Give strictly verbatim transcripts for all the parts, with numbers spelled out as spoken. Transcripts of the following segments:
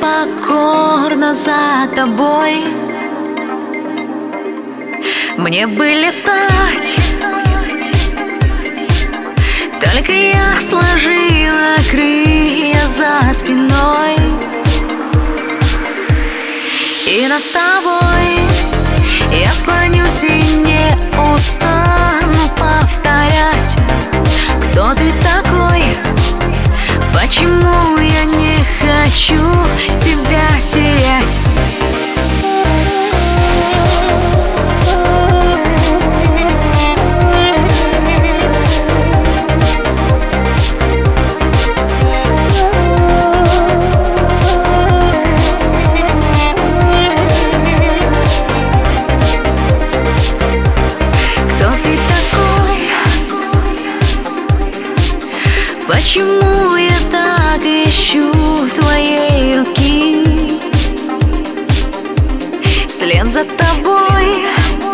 покорно за тобой. Мне бы летать, только я сложила крылья за спиной. И над тобой я склонюсь и не устану повторять: кто ты такой, почему я не хочу тебя терять. Почему я так ищу твоей руки? Вслед за тобой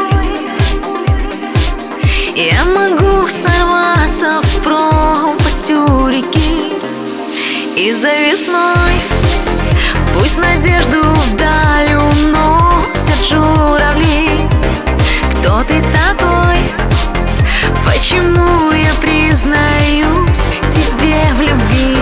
я могу сорваться в пропасть у реки. И за весной пусть надежду вдаль уносят журавли. Кто ты такой? Почему я признаюсь тебе в любви?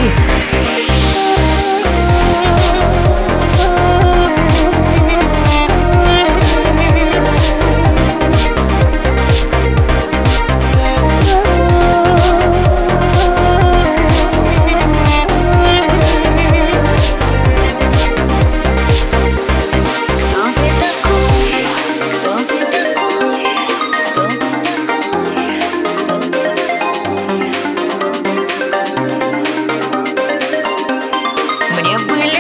Мне были